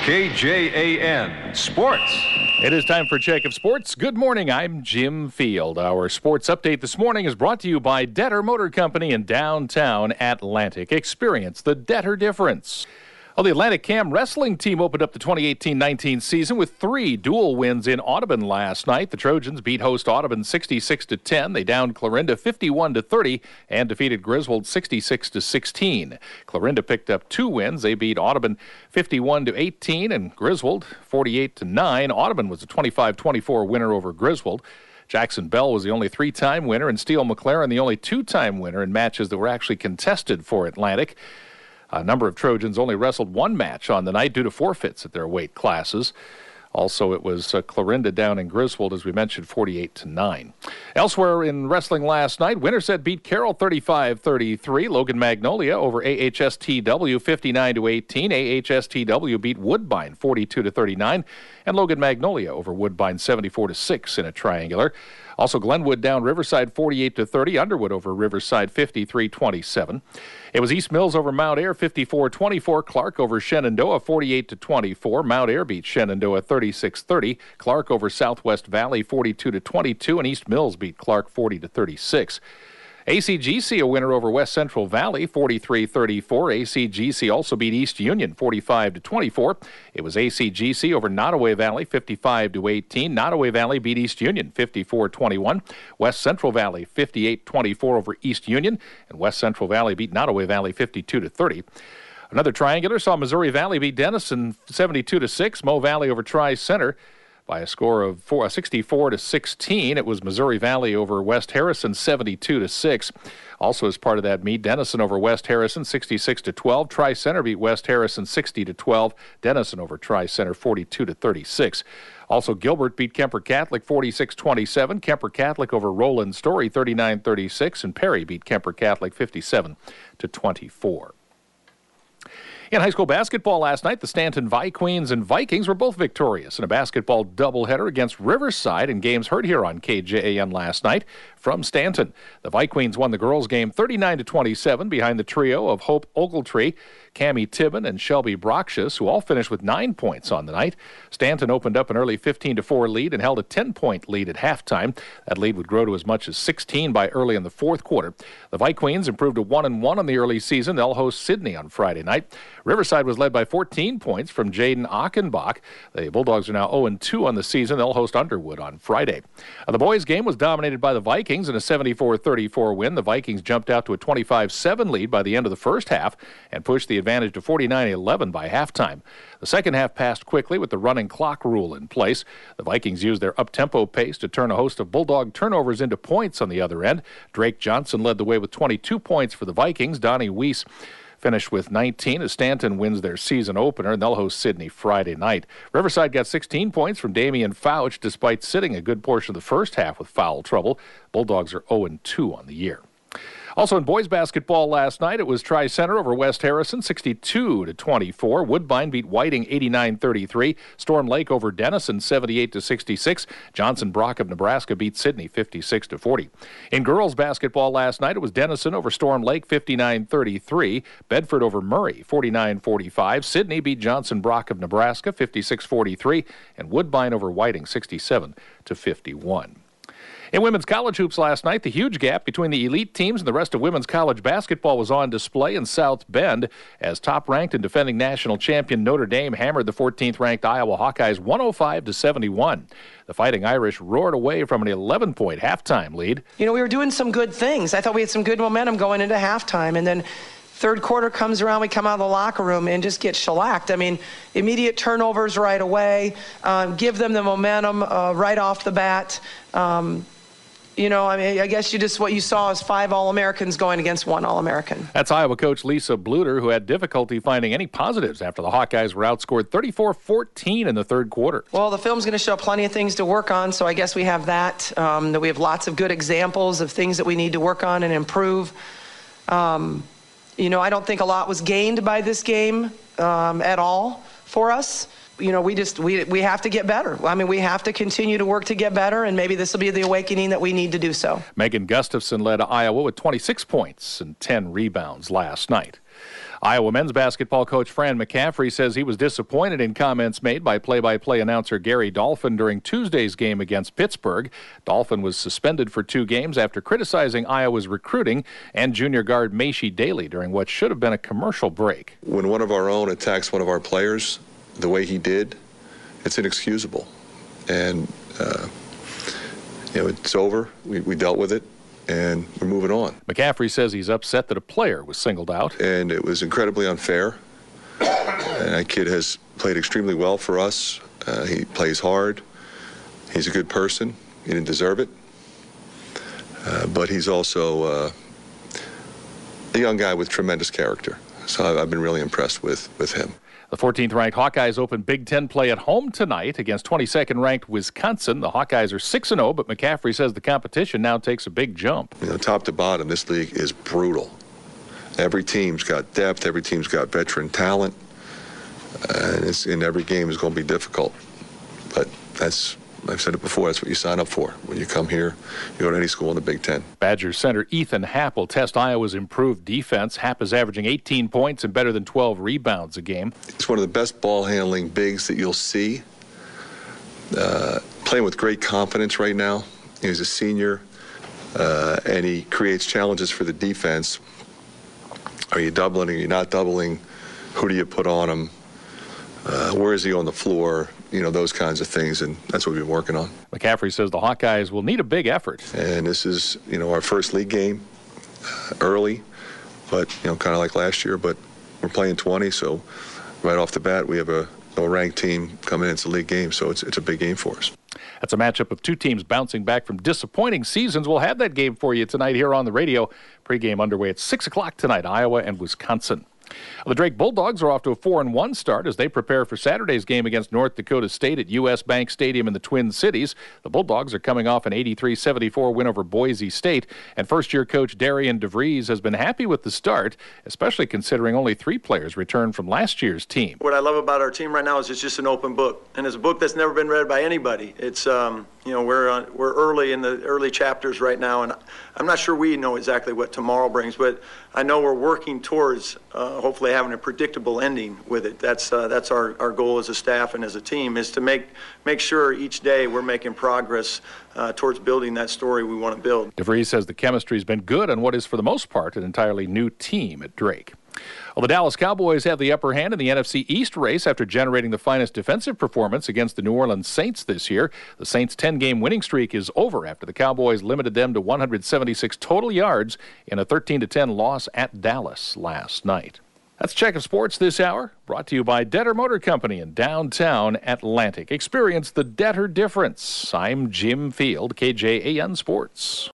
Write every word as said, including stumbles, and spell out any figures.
K J A N Sports. It is time for Check of Sports. Good morning, I'm Jim Field. Our sports update this morning is brought to you by Detter Motor Company in downtown Atlantic. Experience the Detter difference. Well, the Atlantic Cam Wrestling team opened up the twenty eighteen nineteen season with three dual wins in Audubon last night. The Trojans beat host Audubon sixty-six to ten. They downed Clarinda fifty-one to thirty and defeated Griswold sixty-six to sixteen. Clarinda picked up two wins. They beat Audubon fifty-one to eighteen and Griswold forty-eight to nine. Audubon was a twenty-five twenty-four winner over Griswold. Jackson Bell was the only three-time winner, and Steele McLaren the only two-time winner in matches that were actually contested for Atlantic. A number of Trojans only wrestled one match on the night due to forfeits at their weight classes. Also, it was uh, Clarinda down in Griswold, as we mentioned, forty-eight to nine. Elsewhere in wrestling last night, Winterset beat Carroll thirty-five thirty-three. Logan Magnolia over A H S T W fifty-nine to eighteen. A H S T W beat Woodbine forty-two to thirty-nine. And Logan Magnolia over Woodbine seventy-four to six in a triangular. Also, Glenwood down Riverside forty-eight to thirty. Underwood over Riverside fifty-three twenty-seven. It was East Mills over Mount Ayr fifty-four twenty-four. Clark over Shenandoah forty-eight to twenty-four. Mount Ayr beat Shenandoah thirty-six thirty. Clark over Southwest Valley forty-two to twenty-two. And East Mills beat Clark forty to thirty-six. A C G C a winner over West Central Valley forty-three thirty-four. A C G C also beat East Union forty-five to twenty-four. It was A C G C over Nottoway Valley fifty-five to eighteen. Nottoway Valley beat East Union fifty-four twenty-one. West Central Valley fifty-eight twenty-four over East Union, and West Central Valley beat Nottoway Valley fifty-two to thirty. Another triangular saw Missouri Valley beat Denison seventy-two to six. Mo Valley over Tri-Center by a score of four, sixty-four to sixteen. It was Missouri Valley over West Harrison seventy-two to six. Also as part of that meet, Denison over West Harrison sixty-six to twelve. Tri-Center beat West Harrison sixty to twelve. Denison over Tri-Center forty-two to thirty-six. Also, Gilbert beat Kemper Catholic forty-six twenty-seven. Kemper Catholic over Roland Story thirty-nine thirty-six. And Perry beat Kemper Catholic fifty-seven to twenty-four. In high school basketball last night, the Stanton Vi-Queens and Vikings were both victorious in a basketball doubleheader against Riverside in games heard here on K J A N last night from Stanton. The Vi-Queens won the girls' game thirty-nine to twenty-seven behind the trio of Hope Ogletree, Cammie Tibbin, and Shelby Broxius, who all finished with nine points on the night. Stanton opened up an early fifteen to four lead and held a ten-point lead at halftime. That lead would grow to as much as sixteen by early in the fourth quarter. The Vi-Queens improved to one and one in the early season. They'll host Sydney on Friday night. Riverside was led by fourteen points from Jaden Achenbach. The Bulldogs are now oh and two on the season. They'll host Underwood on Friday. Uh, the boys' game was dominated by the Vikings in a seventy-four thirty-four win. The Vikings jumped out to a twenty-five seven lead by the end of the first half and pushed the advantage to forty-nine eleven by halftime. The second half passed quickly with the running clock rule in place. The Vikings used their up-tempo pace to turn a host of Bulldog turnovers into points on the other end. Drake Johnson led the way with twenty-two points for the Vikings. Donnie Weiss finished with nineteen as Stanton wins their season opener, and they'll host Sydney Friday night. Riverside got sixteen points from Damian Fouch despite sitting a good portion of the first half with foul trouble. Bulldogs are oh and two on the year. Also in boys basketball last night, it was Tri-Center over West Harrison, sixty-two to twenty-four. Woodbine beat Whiting eighty-nine thirty-three. Storm Lake over Denison, seventy-eight to sixty-six. Johnson Brock of Nebraska beat Sydney, fifty-six to forty. In girls basketball last night, it was Denison over Storm Lake, fifty-nine thirty-three. Bedford over Murray, forty-nine forty-five. Sydney beat Johnson Brock of Nebraska, fifty-six forty-three. And Woodbine over Whiting, sixty-seven to fifty-one. In women's college hoops last night, the huge gap between the elite teams and the rest of women's college basketball was on display in South Bend as top-ranked and defending national champion Notre Dame hammered the fourteenth-ranked Iowa Hawkeyes one oh five to seventy-one. The Fighting Irish roared away from an eleven-point halftime lead. You know, we were doing some good things. I thought we had some good momentum going into halftime, and then third quarter comes around, we come out of the locker room and just get shellacked. I mean, immediate turnovers right away, um, give them the momentum uh, right off the bat. Um, You know, I mean, I guess you just, what you saw is five All-Americans going against one All-American. That's Iowa coach Lisa Bluter, who had difficulty finding any positives after the Hawkeyes were outscored thirty-four fourteen in the third quarter. Well, the film's going to show plenty of things to work on, so I guess we have that, um, that we have lots of good examples of things that we need to work on and improve. Um, you know, I don't think a lot was gained by this game um, at all for us. You know, we just, we, we have to get better. I mean, we have to continue to work to get better, and maybe this will be the awakening that we need to do so. Megan Gustafson led Iowa with twenty-six points and ten rebounds last night. Iowa men's basketball coach Fran McCaffery says he was disappointed in comments made by play-by-play announcer Gary Dolphin during Tuesday's game against Pittsburgh. Dolphin was suspended for two games after criticizing Iowa's recruiting and junior guard Macy Daly during what should have been a commercial break. When one of our own attacks one of our players the way he did, it's inexcusable. And, uh, you know, it's over. We, we dealt with it. And we're moving on. McCaffery says he's upset that a player was singled out. And it was incredibly unfair. And that kid has played extremely well for us. Uh, he plays hard. He's a good person. He didn't deserve it. Uh, but he's also uh, a young guy with tremendous character. So I've been really impressed with, with him. The fourteenth-ranked Hawkeyes open Big Ten play at home tonight against twenty-second-ranked Wisconsin. The Hawkeyes are six and oh, but McCaffery says the competition now takes a big jump. You know, top to bottom, this league is brutal. Every team's got depth. Every team's got veteran talent. Uh, and it's, in every game is going to be difficult. But that's, I've said it before, that's what you sign up for. When you come here, you go to any school in the Big Ten. Badgers center Ethan Happ will test Iowa's improved defense. Happ is averaging eighteen points and better than twelve rebounds a game. He's one of the best ball-handling bigs that you'll see. Uh, playing with great confidence right now. He's a senior, uh, and he creates challenges for the defense. Are you doubling? Are you not doubling? Who do you put on him? Uh, where is he on the floor? You know, those kinds of things, and that's what we've been working on. McCaffery says the Hawkeyes will need a big effort. And this is, you know, our first league game uh, early, but, you know, kind of like last year, but we're playing twenty, so right off the bat, we have a, a ranked team coming into the league game, so it's, it's a big game for us. That's a matchup of two teams bouncing back from disappointing seasons. We'll have that game for you tonight here on the radio. Pre-game underway at six o'clock tonight, Iowa and Wisconsin. The Drake Bulldogs are off to a four and one start as they prepare for Saturday's game against North Dakota State at U S Bank Stadium in the Twin Cities. The Bulldogs are coming off an eighty-three seventy-four win over Boise State, and first-year coach Darian DeVries has been happy with the start, especially considering only three players returned from last year's team. What I love about our team right now is it's just an open book, and it's a book that's never been read by anybody. It's um, you know, we're uh, we're early in the early chapters right now, and I'm not sure we know exactly what tomorrow brings, but I know we're working towards uh, hopefully having a predictable ending with it. That's uh, that's our, our goal as a staff and as a team, is to make make sure each day we're making progress uh, towards building that story we want to build. DeVries says the chemistry's been good on what is for the most part an entirely new team at Drake. Well, the Dallas Cowboys have the upper hand in the N F C East race after generating the finest defensive performance against the New Orleans Saints this year. The Saints' ten-game winning streak is over after the Cowboys limited them to one hundred seventy-six total yards in a thirteen to ten loss at Dallas last night. That's Check of Sports this hour, brought to you by Detter Motor Company in downtown Atlantic. Experience the Detter difference. I'm Jim Field, K J A N Sports.